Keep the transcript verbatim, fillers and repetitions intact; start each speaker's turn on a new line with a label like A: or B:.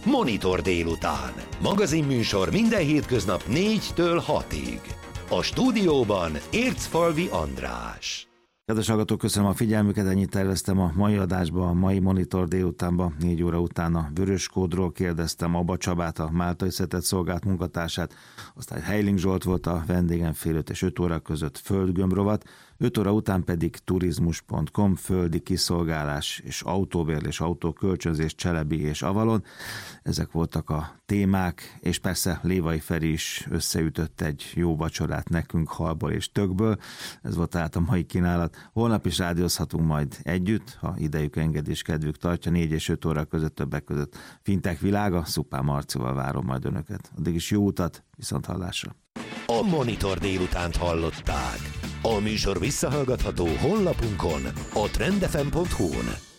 A: Monitor délután. Magazinműsor minden hétköznap négytől hatig. A stúdióban Ércfalvi András.
B: Kedves hallgatók, köszönöm a figyelmüket, ennyit terveztem a mai adásba, a mai Monitor délutánban, négy óra után a Vöröskódról kérdeztem Abba Csabát, a Máltai Szeretett Szolgált munkatársát, aztán Heiling Zsolt volt a vendégem fél öt és öt óra között Földgömbrovat, öt óra után pedig turizmus pont com, földi kiszolgálás és autóbérlés, autókölcsönzés, Cselebi és Avalon. Ezek voltak a témák, és persze Lévai Feri is összeütött egy jó vacsorát nekünk halból és tökből. Ez volt tehát a mai kínálat. Holnap is rádiózhatunk majd együtt, ha idejük, engedés, kedvük tartja, négy és öt óra között, többek között Fintech világa. Szupán Marcival várom majd önöket. Addig is jó utat, viszont hallásra.
A: A Monitor délutánt hallották. A műsor visszahallgatható honlapunkon, a trend f m pont hu-n.